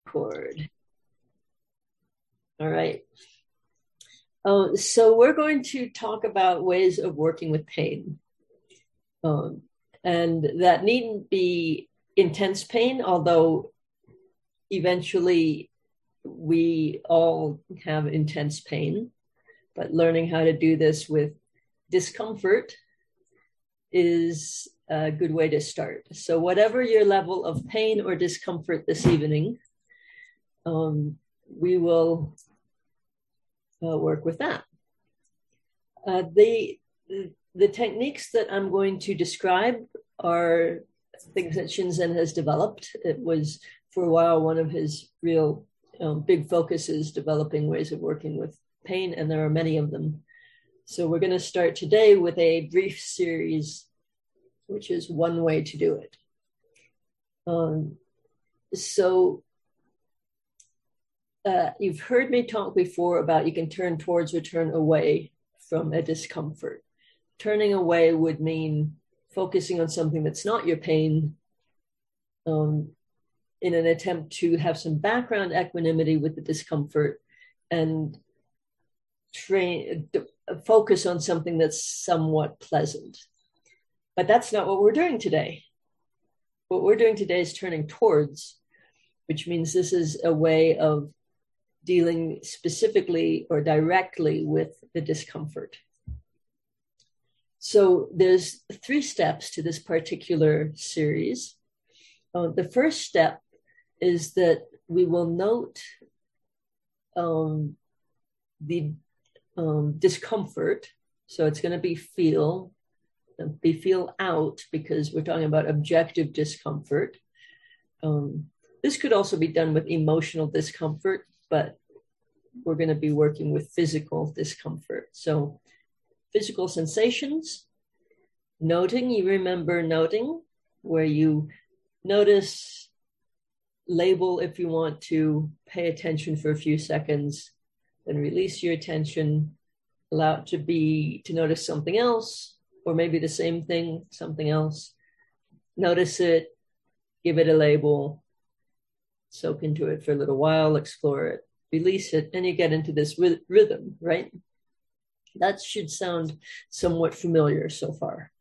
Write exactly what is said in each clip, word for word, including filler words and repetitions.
record. All right. Uh, so we're going to talk about ways of working with pain. Um, and that needn't be intense pain, although eventually we all have intense pain. But learning how to do this with discomfort is a good way to start. So whatever your level of pain or discomfort this evening, um, we will uh, work with that. Uh, the, the techniques that I'm going to describe are things that Shinzen has developed. It was for a while one of his real um, big focuses, developing ways of working with pain, and there are many of them. So we're going to start today with a brief series, which is one way to do it. Um, so uh, you've heard me talk before about you can turn towards or turn away from a discomfort. Turning away would mean focusing on something that's not your pain, um, in an attempt to have some background equanimity with the discomfort and train focus on something that's somewhat pleasant. But that's not what we're doing today. What we're doing today is turning towards, which means this is a way of dealing specifically or directly with the discomfort. So there's three steps to this particular series. Uh, the first step is that we will note um, the um, discomfort. So it's going to be feel, be feel out, because we're talking about objective discomfort. Um, this could also be done with emotional discomfort, but we're going to be working with physical discomfort. So physical sensations, noting, you remember noting, where you notice, label if you want to, pay attention for a few seconds, then release your attention, allow it to be, to notice something else, or maybe the same thing, something else. Notice it, give it a label, soak into it for a little while, explore it, release it, and you get into this ry- rhythm, right? That should sound somewhat familiar so far.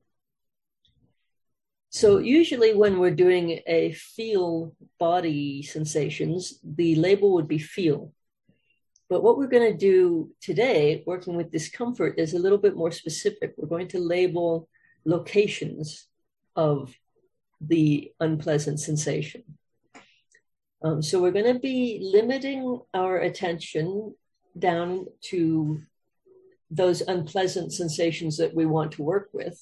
So usually when we're doing a feel body sensations, the label would be feel. But what we're going to do today, working with discomfort, is a little bit more specific. We're going to label locations of the unpleasant sensation. Um, so we're going to be limiting our attention down to those unpleasant sensations that we want to work with.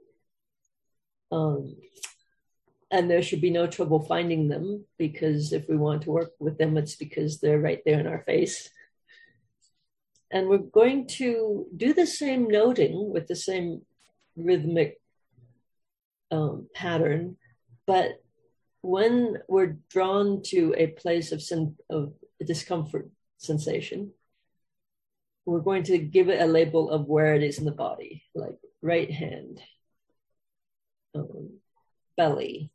Um, and there should be no trouble finding them, because if we want to work with them, it's because they're right there in our face. And we're going to do the same noting with the same rhythmic um, pattern, but when we're drawn to a place of, sen- of discomfort sensation, we're going to give it a label of where it is in the body, like right hand, um, belly,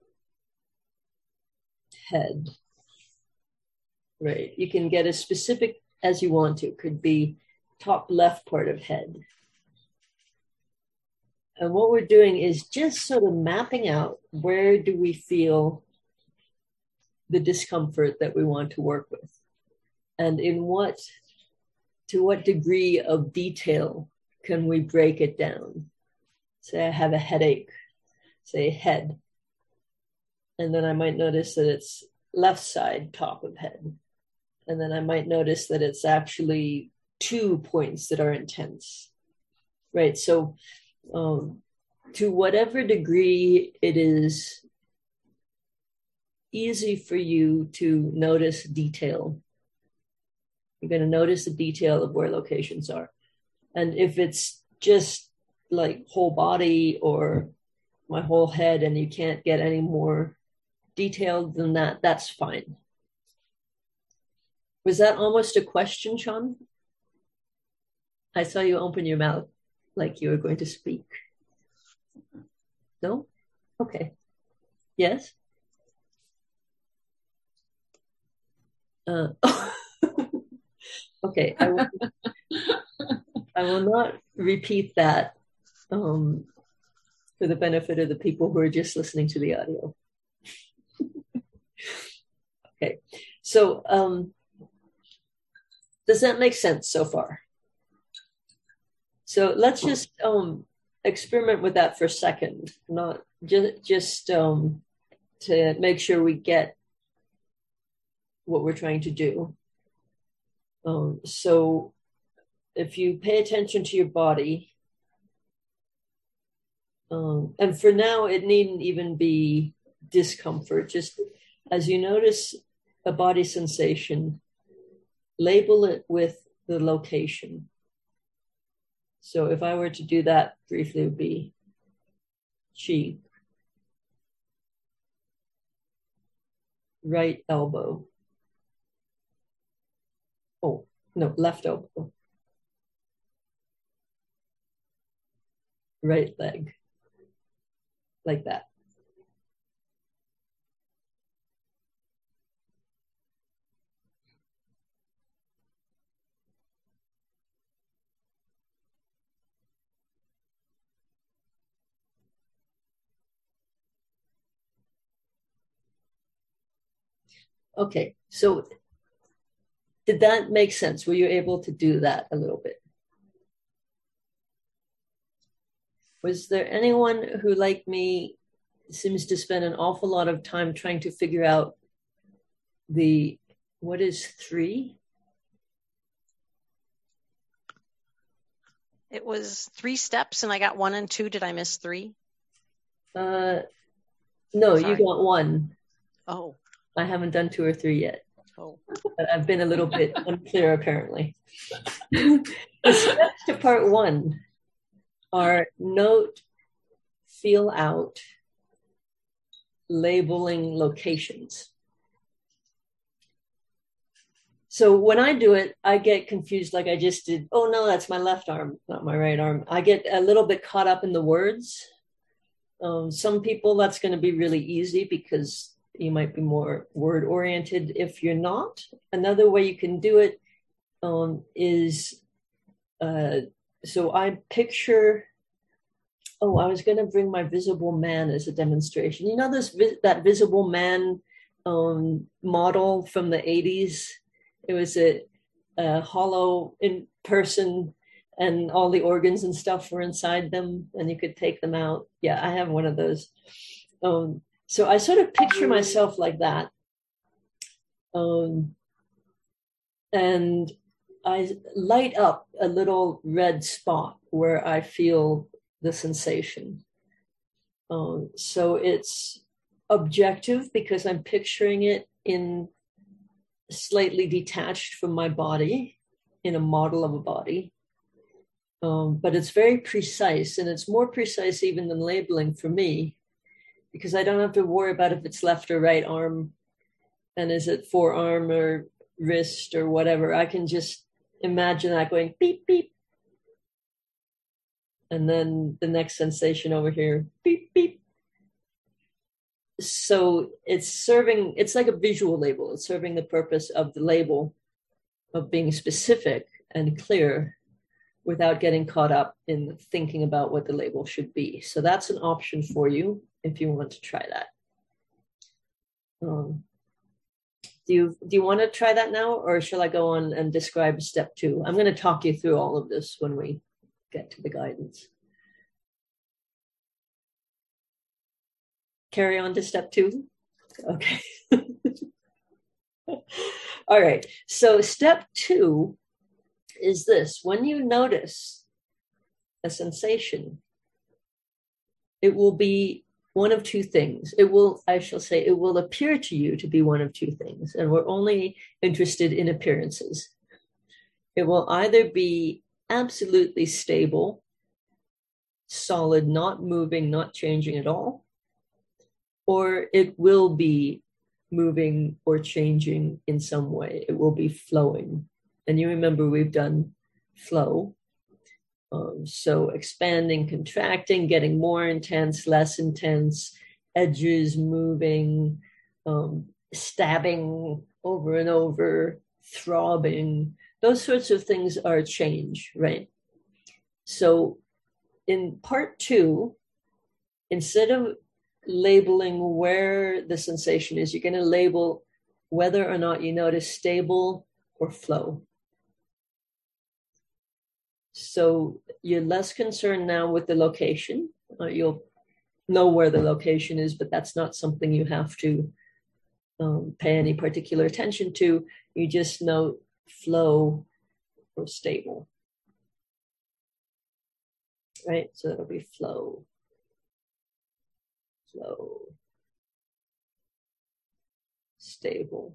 head, right? You can get as specific as you want to. It could be top left part of head. And what we're doing is just sort of mapping out, where do we feel the discomfort that we want to work with? And in what, to what degree of detail can we break it down? Say I have a headache, say head. And then I might notice that it's left side top of head. And then I might notice that it's actually two points that are intense, right? So um, to whatever degree it is easy for you to notice detail, you're going to notice the detail of where locations are. And if it's just like whole body or my whole head and you can't get any more detailed than that, that's fine. Was that almost a question, Sean? I saw you open your mouth like you were going to speak. No? Okay. Yes? Uh, okay, I will, I will not repeat that um, for the benefit of the people who are just listening to the audio. Okay, so um, does that make sense so far? So let's just um, experiment with that for a second, not just just um, to make sure we get what we're trying to do. Um, so if you pay attention to your body, um, and for now, it needn't even be discomfort. Just as you notice a body sensation, label it with the location. So if I were to do that briefly, it would be cheek, right elbow. Oh, no, left elbow. Right leg. Like that. Okay, so did that make sense? Were you able to do that a little bit? Was there anyone who, like me, seems to spend an awful lot of time trying to figure out the, what is three? It was three steps and I got one and two. Did I miss three? Uh, no, Sorry. You got one. Oh. I haven't done two or three yet. Oh. But I've been a little bit unclear, apparently. The steps to part one are note, feel out, labeling locations. So when I do it, I get confused like I just did. Oh, no, that's my left arm, not my right arm. I get a little bit caught up in the words. Um, some people, that's going to be really easy because you might be more word oriented. If you're not, another way you can do it um, is, uh, so I picture, oh, I was going to bring my visible man as a demonstration. You know, this, that visible man um, model from the eighties? It was a, a hollow in person and all the organs and stuff were inside them and you could take them out. Yeah, I have one of those. Um, so I sort of picture myself like that. Um, and I light up a little red spot where I feel the sensation. Um, so it's objective because I'm picturing it in slightly detached from my body in a model of a body. Um, but it's very precise, and it's more precise even than labeling for me, because I don't have to worry about if it's left or right arm, and is it forearm or wrist or whatever. I can just imagine that going beep, beep. And then the next sensation over here, beep, beep. So it's serving, it's like a visual label. It's serving the purpose of the label of being specific and clear without getting caught up in thinking about what the label should be. So that's an option for you if you want to try that. Um, do you, do you want to try that now, or shall I go on and describe step two? I'm going to talk you through all of this when we get to the guidance. Carry on to step two? Okay. All right. So step two is this. When you notice a sensation, it will be one of two things. It will, I shall say, it will appear to you to be one of two things. And we're only interested in appearances. It will either be absolutely stable, solid, not moving, not changing at all, or it will be moving or changing in some way. It will be flowing. And you remember we've done flow. Um, so expanding, contracting, getting more intense, less intense, edges moving, um, stabbing, over and over, throbbing. Those sorts of things are change, right? So in part two, instead of labeling where the sensation is, you're going to label whether or not you notice stable or flow. So you're less concerned now with the location. Uh, you'll know where the location is, but that's not something you have to um, pay any particular attention to. You just note flow or stable. Right? So that'll be flow, flow, stable,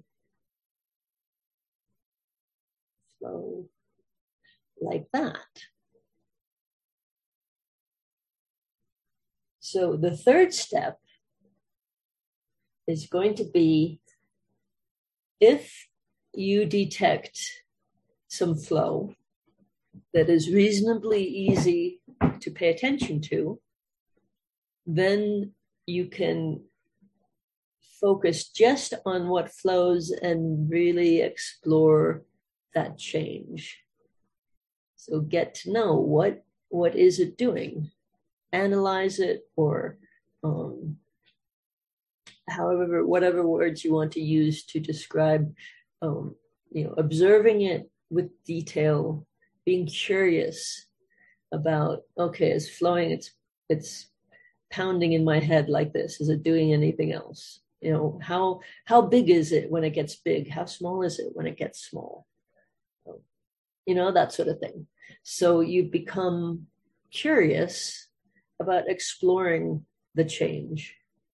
flow, like that. So the third step is going to be, if you detect some flow that is reasonably easy to pay attention to, then you can focus just on what flows and really explore that change. So get to know what, what is it doing? Analyze it, or um, however, whatever words you want to use to describe, um, you know, observing it with detail, being curious about, okay, it's flowing, it's, it's pounding in my head like this. Is it doing anything else? You know, how, how big is it when it gets big? How small is it when it gets small? You know, that sort of thing. So you become curious about exploring the change.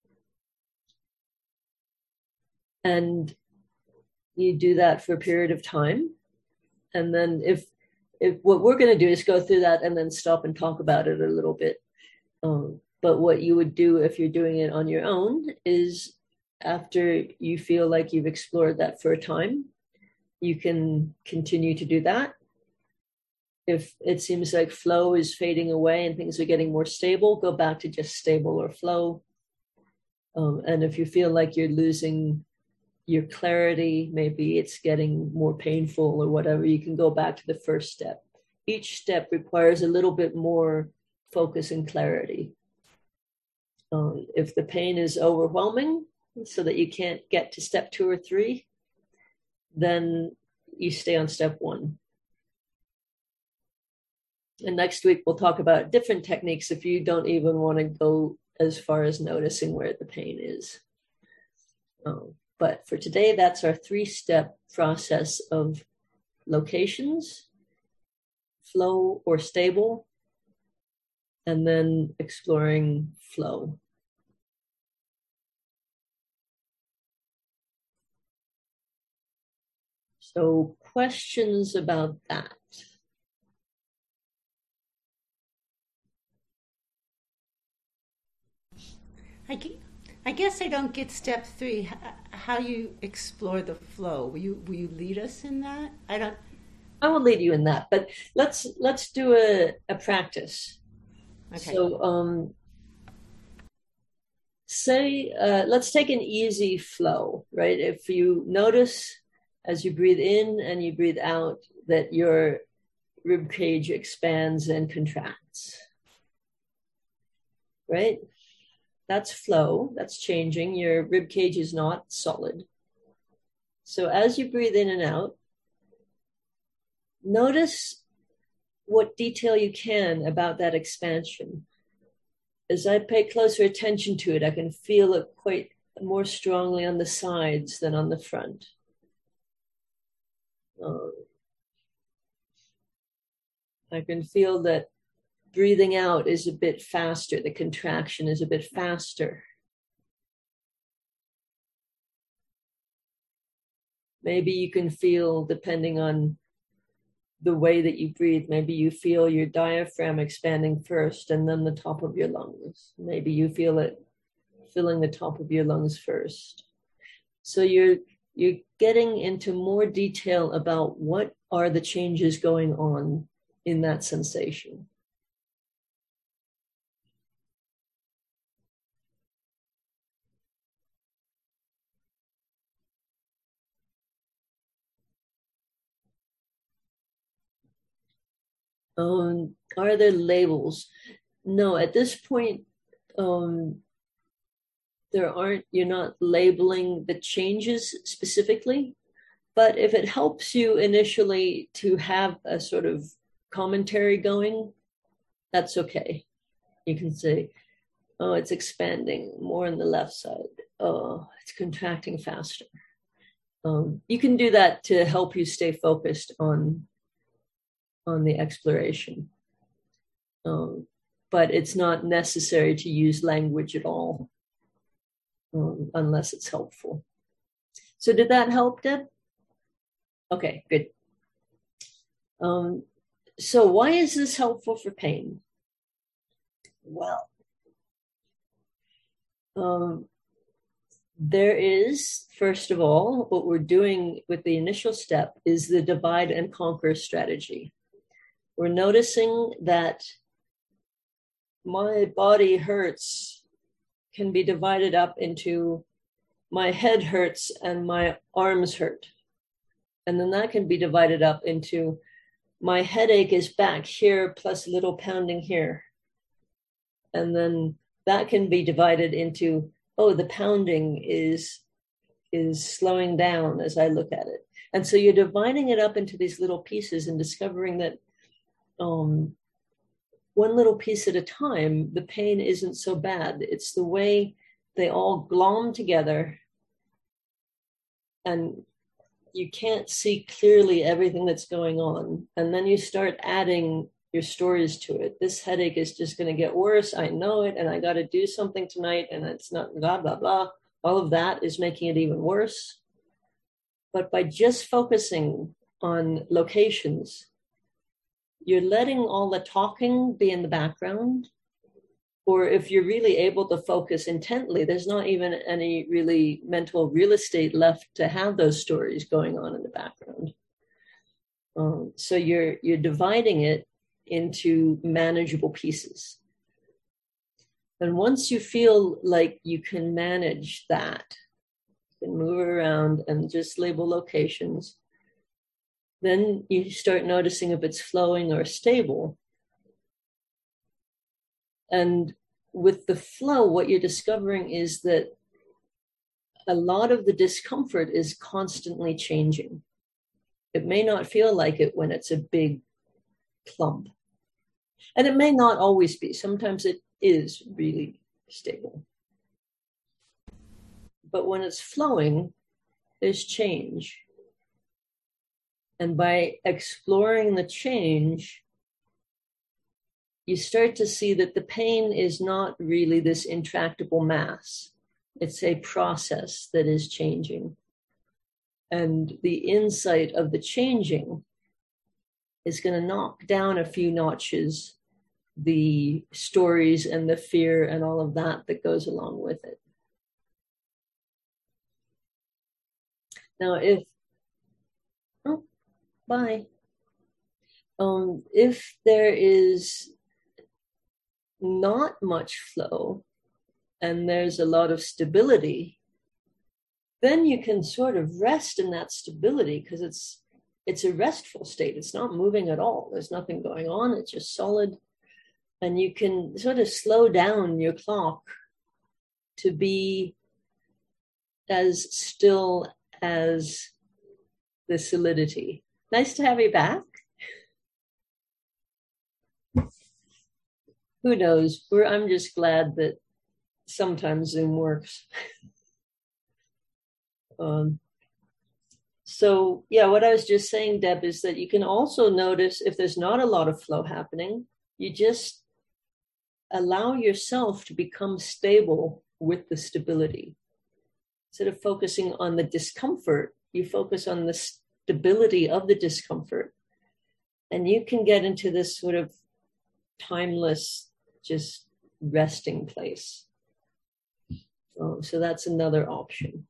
And you do that for a period of time. And then if, if what we're going to do is go through that and then stop and talk about it a little bit. Um, but what you would do if you're doing it on your own is, after you feel like you've explored that for a time, you can continue to do that. If it seems like flow is fading away and things are getting more stable, go back to just stable or flow. Um, and if you feel like you're losing your clarity, maybe it's getting more painful or whatever, you can go back to the first step. Each step requires a little bit more focus and clarity. Um, if the pain is overwhelming so that you can't get to step two or three, then you stay on step one. And next week, we'll talk about different techniques if you don't even want to go as far as noticing where the pain is. Um, but for today, that's our three-step process of locations, flow or stable, and then exploring flow. So questions about that? I guess I don't get step three. How you explore the flow? Will you will you lead us in that? I don't. I will lead you in that, but let's let's do a, a practice. Okay. So, um, say uh, let's take an easy flow, right? If you notice as you breathe in and you breathe out that your rib cage expands and contracts, right? That's flow, that's changing. Your rib cage is not solid. So as you breathe in and out, notice what detail you can about that expansion. As I pay closer attention to it, I can feel it quite more strongly on the sides than on the front. Um, I can feel that breathing out is a bit faster. The contraction is a bit faster. Maybe you can feel, depending on the way that you breathe, maybe you feel your diaphragm expanding first and then the top of your lungs. Maybe you feel it filling the top of your lungs first. So you're you're getting into more detail about what are the changes going on in that sensation. Um, are there labels? No, at this point, um, there aren't, you're not labeling the changes specifically, but if it helps you initially to have a sort of commentary going, that's okay. You can say, oh, it's expanding more on the left side. Oh, it's contracting faster. Um, you can do that to help you stay focused on, on the exploration. Um, but it's not necessary to use language at all, um, unless it's helpful. So did that help, Deb? Okay, good. Um, so why is this helpful for pain? Well, um, there is, first of all, what we're doing with the initial step is the divide and conquer strategy. We're noticing that my body hurts can be divided up into my head hurts and my arms hurt. And then that can be divided up into my headache is back here plus a little pounding here. And then that can be divided into, oh, the pounding is, is slowing down as I look at it. And so you're dividing it up into these little pieces and discovering that um, one little piece at a time, the pain isn't so bad. It's the way they all glom together and you can't see clearly everything that's going on. And then you start adding your stories to it. This headache is just going to get worse. I know it. And I got to do something tonight. And it's not blah, blah, blah. All of that is making it even worse. But by just focusing on locations, you're letting all the talking be in the background. Or if you're really able to focus intently, there's not even any really mental real estate left to have those stories going on in the background. Um, so you're you're dividing it into manageable pieces. And once you feel like you can manage that, you can move around and just label locations, then you start noticing if it's flowing or stable. And with the flow, what you're discovering is that a lot of the discomfort is constantly changing. It may not feel like it when it's a big clump. And it may not always be. Sometimes it is really stable. But when it's flowing, there's change. And by exploring the change, you start to see that the pain is not really this intractable mass. It's a process that is changing. And the insight of the changing is going to knock down a few notches the stories and the fear and all of that that goes along with it. Now, if, oh, bye. Um, if there is not much flow and there's a lot of stability, then you can sort of rest in that stability because it's it's a restful state. It's not moving at all. There's nothing going on. It's just solid. And you can sort of slow down your clock to be as still as the solidity. Nice to have you back. Who knows? We're, I'm just glad that sometimes Zoom works. um, so, yeah, what I was just saying, Deb, is that you can also notice if there's not a lot of flow happening, you just allow yourself to become stable with the stability. Instead of focusing on the discomfort, you focus on the stability of the discomfort. And you can get into this sort of timeless, just resting place. Oh, so that's another option.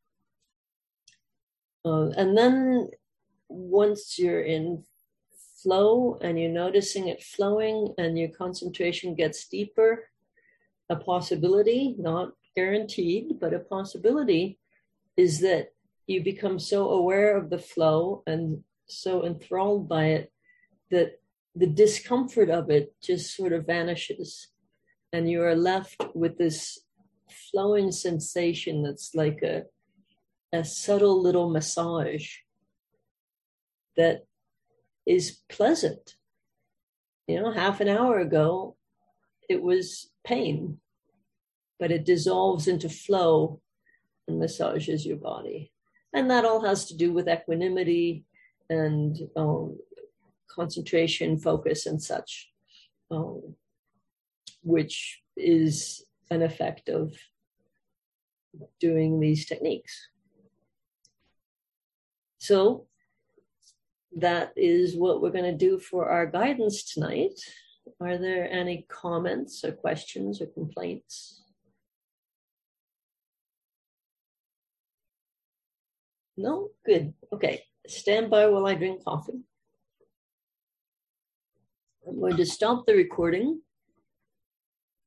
Uh, and then once you're in flow and you're noticing it flowing and your concentration gets deeper, a possibility, not guaranteed, but a possibility is that you become so aware of the flow and so enthralled by it that the discomfort of it just sort of vanishes, and you are left with this flowing sensation that's like a, a subtle little massage that is pleasant. You know, half an hour ago, it was pain, but it dissolves into flow and massages your body. And that all has to do with equanimity and um, concentration, focus, and such, um, which is an effect of doing these techniques. So that is what we're going to do for our guidance tonight. Are there any comments or questions or complaints? No? Good. Okay. Stand by while I drink coffee. I'm going to stop the recording